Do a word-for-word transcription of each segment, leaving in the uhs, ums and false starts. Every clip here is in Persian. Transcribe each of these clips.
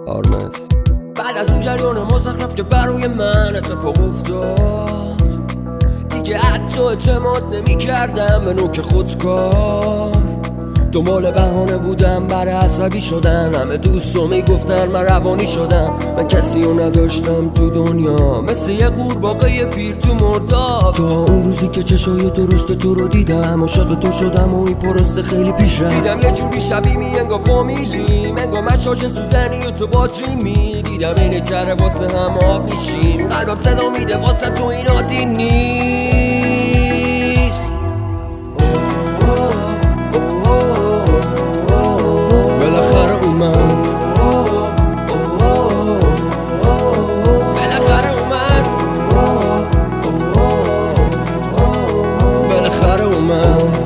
آرمز. بعد از اون جریان مزخرف که برای من اتفاق افتاد، دیگه حتی اعتماد نمی کردم به نوک خودکار. دنبال بهانه بودم برای عصبی شدن، همه دوستو میگفتن من روانی شدم. من کسی رو نداشتم تو دنیا، مثل یه قورباغه پیر تو مرداب. تا اون روزی که چشای درشت تو رو دیدم، عاشق تو شدم و این پرسته خیلی پیش رفت. دیدم یه جوری شبیه‌می انگار فامیلیم، انگار مشاج سوزنی و تو باتریمی. دیدم اینه کره واسه هم آب میشیم، قلبم صدا میده واسه تو این عادی نیست. بالاخره اومد، بالاخره اومد، بالاخره اومد.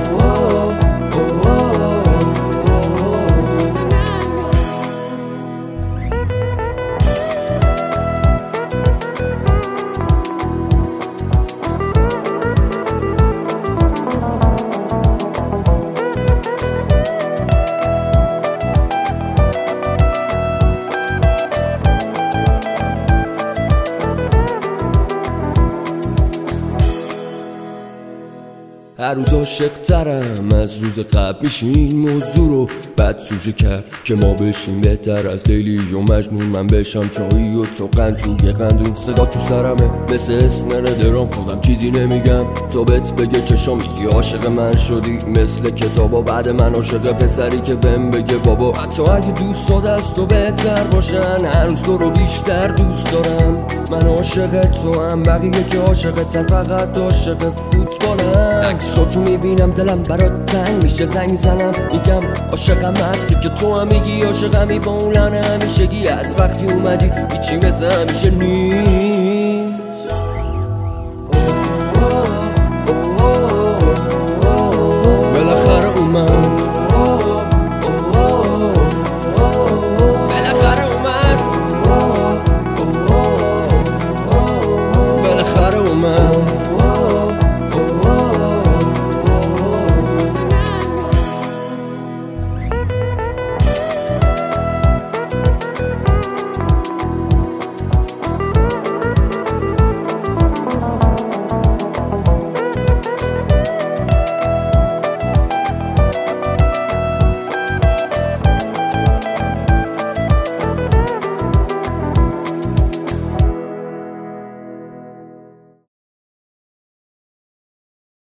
هر روز عاشق ترم از روز قبل، میشه این موضوع رو بد سوژه کرد که ما بشیم بهتر از لیلی و مجنون. من بشم چایی و تو قندون، یه قندون صدا تو سرمه مثل اسنر درام. خودم چیزی نمیگم تو بهت بگه چشم میگی عاشق من شدی، مثل کتابا بعد من عاشق پسری که بهم بگه بابا. حتی اگه دوستات از تو بهتر باشن، هنوز تو رو بیشتر دوست دارم. من عاشق تو هم، بقیه که عاشقتن فقط عاشق فوتبالم. عکساتو میبینم دلم برات تنگ میشه، زنگ میزنم میگم عاشقم هستی، که تو هم میگی عاشقمی با اون لعنه همیشگی. از وقتی اومدی هیچی مثل همیشه نیست.